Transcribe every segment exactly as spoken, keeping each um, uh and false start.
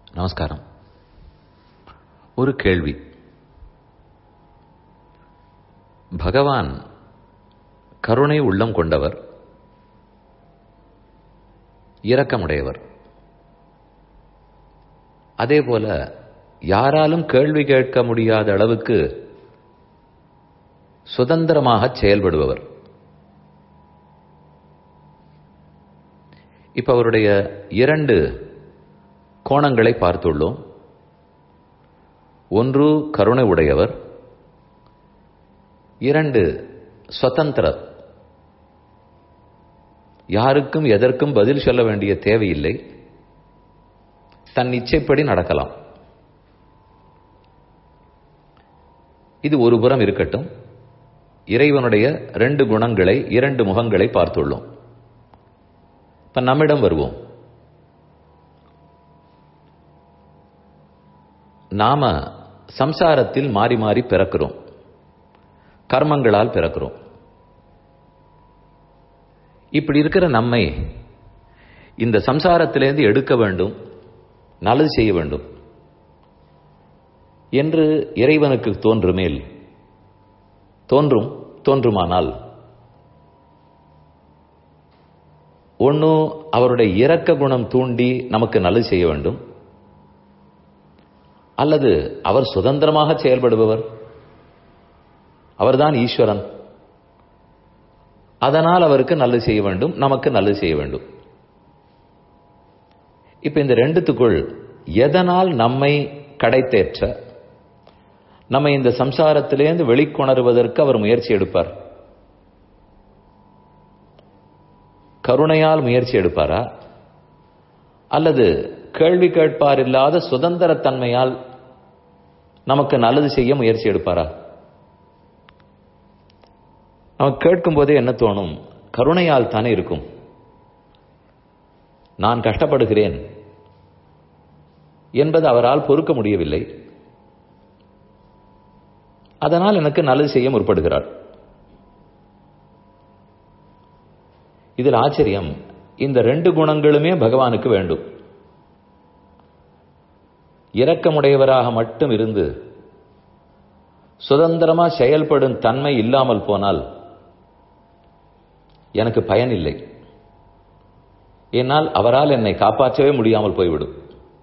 நமஸ்காரம். ஒரு கேள்வி. பகவான் கருணை உள்ளம் கொண்டவர், இரக்கமுடையவர். அதேபோல யாராலும் கேள்வி கேட்க முடியாத அளவுக்கு சுதந்திரமாக செயல்படுபவர். இப்ப அவருடைய இரண்டு கோணங்களை பார்த்துள்ளோம். ஒன்று கருணை உடையவர், இரண்டு சுதந்திரர். யாருக்கும் எதற்கும் பதில் சொல்ல வேண்டிய தேவையில்லை, தன் இச்சைப்படி நடக்கலாம். இது ஒரு புறம் இருக்கட்டும். இறைவனுடைய ரெண்டு குணங்களை, இரண்டு முகங்களை பார்த்துள்ளோம். இப்ப நம்மிடம் வருவோம். நாம சம்சாரத்தில் மாறி மாறி பிறக்கிறோம், கர்மங்களால் பிறக்கிறோம். இப்படி இருக்கிற நம்மை இந்த சம்சாரத்திலிருந்து எடுக்க வேண்டும், நல்லது செய்ய வேண்டும் என்று இறைவனுக்கு தோன்றுமேல் தோன்றும் தோன்றுமானால் ஒன்று அவருடைய இரக்க குணம் தூண்டி நமக்கு நல்லது செய்ய வேண்டும், அல்லது அவர் சுதந்திரமாக செயல்படுபவர், அவர்தான் ஈஸ்வரன், அதனால் அவருக்கு நல்லது செய்ய வேண்டும், நமக்கு நல்லது செய்ய வேண்டும். இப்ப இந்த ரெண்டுத்துக்குள் எதனால் நம்மை கடைத்தேற்ற, நம்மை இந்த சம்சாரத்திலேருந்து வெளிக்கொணருவதற்கு அவர் முயற்சி எடுப்பார்? கருணையால் முயற்சி எடுப்பாரா, அல்லது கேள்வி கேட்பார் இல்லாத சுதந்திரத்தன்மையால் நமக்கு நல்லது செய்ய முயற்சி எடுப்பாரா? நமக்கு கேட்கும் போதே என்ன தோணும்? கருணையால் தானே இருக்கும். நான் கஷ்டப்படுகிறேன் என்பது அவரால் பொறுக்க முடியவில்லை, அதனால் எனக்கு நல்லது செய்ய முற்படுகிறார். இதில் ஆச்சரியம், இந்த ரெண்டு குணங்களுமே பகவானுக்கு வேண்டும். இரக்கமுடையவராக மட்டும் இருந்து சுதந்திரமா செயல்படும் தன்மை இல்லாமல் போனால் எனக்கு பயன் இல்லை. ஏனால் அவரால் என்னை காப்பாற்றவே முடியாமல் போய்விடும்.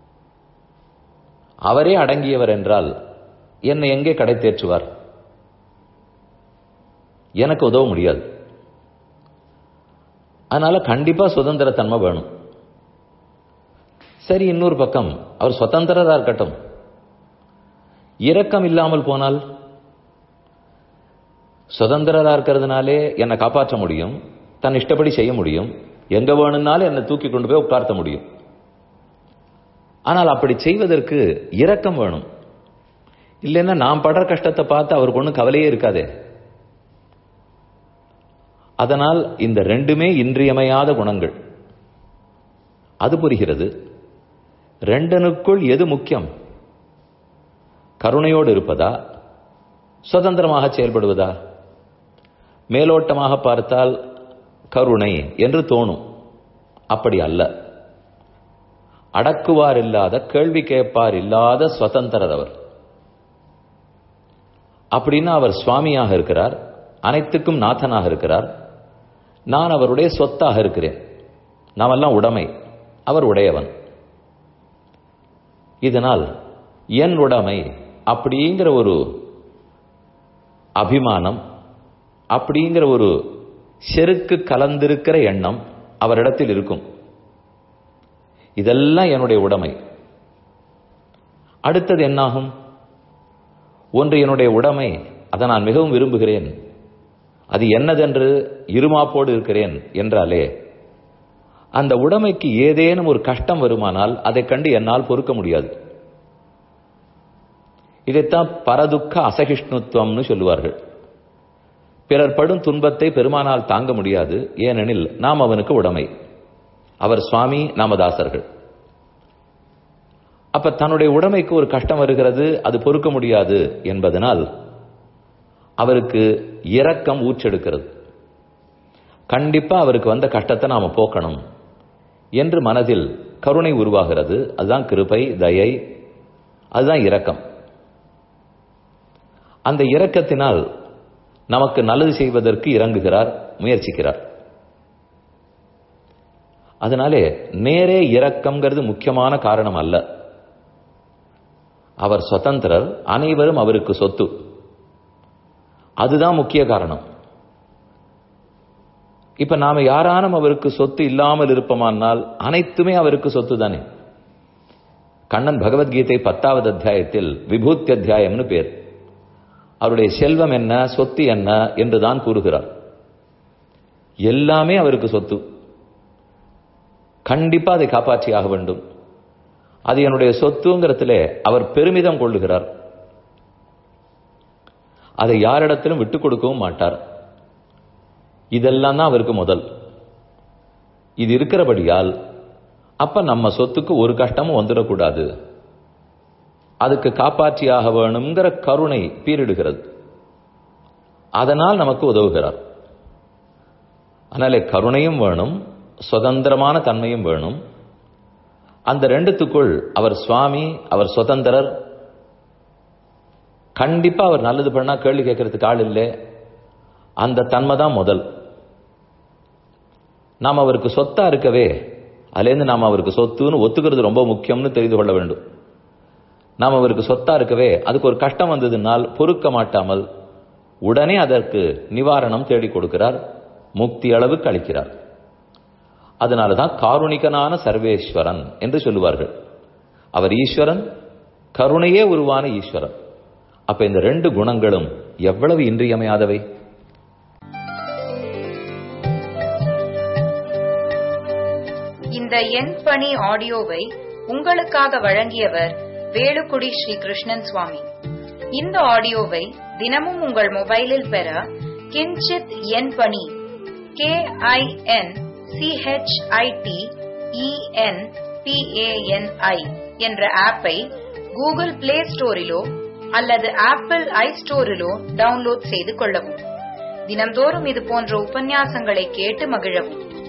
அவரே அடங்கியவர் என்றால் என்னை எங்கே கடை தேற்றுவார்? எனக்கு உதவ முடியாது. அதனால கண்டிப்பா சுதந்திர தன்மை வேணும். சரி, இன்னொரு பக்கம் அவர் சுதந்திரரா இருக்கட்டும், இரக்கம் இல்லாமல் போனால், சுதந்திரரா இருக்கிறதுனாலே என்னை காப்பாற்ற முடியும், தன் இஷ்டப்படி செய்ய முடியும், எங்க வேணும்னாலும் என்னை தூக்கி கொண்டு போய் உட்கார்த்த முடியும். ஆனால் அப்படி செய்வதற்கு இரக்கம் வேணும். இல்லைன்னா நாம் படுற கஷ்டத்தை பார்த்து அவருக்கு ஒன்றும் கவலையே இருக்காதே. அதனால் இந்த ரெண்டுமே இன்றியமையாத குணங்கள். அது புரிகிறது. ரெண்டனுக்குள் எது முக்கியம்? கருணையோடு இருப்பதா, சுதந்திரமாக செயல்படுவதா? மேலோட்டமாக பார்த்தால் கருணை என்று தோணும். அப்படி அல்ல. அடக்குவார் இல்லாத, கேள்வி கேட்பார் இல்லாத சுதந்திரர் அவர். அப்படின்னா அவர் சுவாமியாக இருக்கிறார், அனைத்துக்கும் நாதனாக இருக்கிறார். நான் அவருடைய சொத்தாக இருக்கிறேன். நாமெல்லாம் உடைமை, அவர் உடையவன். இதனால் என் உடைமை அப்படிங்கிற ஒரு அபிமானம், அப்படிங்கிற ஒரு செருக்கு கலந்திருக்கிற எண்ணம் அவரிடத்தில் இருக்கும். இதெல்லாம் என்னுடைய உடைமை. அடுத்தது என்னாகும்? ஒன்று என்னுடைய உடைமை, அதை நான் மிகவும் விரும்புகிறேன், அது என்னதென்று இருமாப்போடு இருக்கிறேன் என்றாலே அந்த உடைமைக்கு ஏதேனும் ஒரு கஷ்டம் வருமானால் அதை கண்டு என்னால் பொறுக்க முடியாது. இதைத்தான் பரதுக்க அசகிஷ்ணுத்துவம்னு சொல்லுவார்கள். பிறர் படும் துன்பத்தை பெருமானால் தாங்க முடியாது, ஏனெனில் நாம் அவனுக்கு உடைமை. அவர் சுவாமி, நாம தாசர்கள். அப்ப தன்னுடைய உடைமைக்கு ஒரு கஷ்டம் வருகிறது, அது பொறுக்க முடியாது என்பதனால் அவருக்கு இரக்கம் ஊற்றெடுக்கிறது. கண்டிப்பா அவருக்கு வந்த கஷ்டத்தை நாம போக்கணும் என்று மனதில் கருணை உருவாகிறது. அதுதான் கிருபை, தயை, அதுதான் இரக்கம். அந்த இரக்கத்தினால் நமக்கு நல்லது செய்வதற்கு இறங்குகிறார், முயற்சிக்கிறார். அதனாலே நேரே இரக்கம்ங்கிறது முக்கியமான காரணம் அல்ல. அவர் சுதந்திரர், அனைவரும் அவருக்கு சொத்து. அதுதான் முக்கிய காரணம். இப்ப நாம யாரானும் அவருக்கு சொத்து இல்லாமல் இருப்போமானால் அனைத்துமே அவருக்கு சொத்து தானே. கண்ணன் பகவத்கீதை பத்தாவது அத்தியாயத்தில் விபூத்தி அத்தியாயம்னு பேர். அவருடைய செல்வம் என்ன, சொத்து என்ன என்றுதான் கூறுகிறார். எல்லாமே அவருக்கு சொத்து. கண்டிப்பா அதை காப்பாற்றி ஆக வேண்டும். அது என்னுடைய சொத்துங்கிறதுல அவர் பெருமிதம் கொள்ளுகிறார். அதை யாரிடத்திலும் விட்டுக் கொடுக்கவும் மாட்டார். இதெல்லாம் தான் அவருக்கு முதல். இது இருக்கிறபடியால் அப்ப நம்ம சொத்துக்கு ஒரு கஷ்டமும் வந்துடக்கூடாது, அதுக்கு காப்பாற்றியாக வேணுங்கிற கருணை பீரிடுகிறது. அதனால் நமக்கு உதவுகிறார். அதனாலே கருணையும் வேணும், சுதந்திரமான தன்மையும் வேணும். அந்த ரெண்டுத்துக்குள் அவர் சுவாமி, அவர் சுதந்திரர். கண்டிப்பா அவர் நல்லது பண்ணா கேள்வி கேட்கறதுக்கு ஆள் இல்லை. அந்த தன்மை தான் முதல். நாம் அவருக்கு சொத்தா இருக்கவே அதுலேருந்து நாம் அவருக்கு சொத்துன்னு ஒத்துக்கிறது ரொம்ப முக்கியம்னு தெரிந்து கொள்ள வேண்டும். நாம் அவருக்கு சொத்தா இருக்கவே அதுக்கு ஒரு கஷ்டம் வந்ததுனால் பொறுக்க மாட்டாமல் உடனே அதற்கு நிவாரணம் தேடி கொடுக்கிறார், முக்தி அளவுக்கு அளிக்கிறார். அதனாலதான் காருணிகனான சர்வேஸ்வரன் என்று சொல்லுவார்கள். அவர் ஈஸ்வரன், கருணையே உருவான ஈஸ்வரன். அப்ப இந்த ரெண்டு குணங்களும் எவ்வளவு இன்றியமையாதவை. இந்த என் பணி ஆடியோவை உங்களுக்காக வழங்கியவர் வேலுக்குடி ஸ்ரீ கிருஷ்ணன் சுவாமி. இந்த ஆடியோவை தினமும் உங்கள் மொபைலில் பெற கிஞ்சித் என் பணி கே ஐ என் சிஹெச்ஐடி இஎன் பிஏஎன்ஐ என்ற ஆப்பை கூகுள் பிளே ஸ்டோரிலோ அல்லது ஆப்பிள் ஐ ஸ்டோரிலோ டவுன்லோட் செய்து கொள்ளவும். தினம்தோறும் இது போன்ற உபன்யாசங்களை கேட்டு மகிழவும்.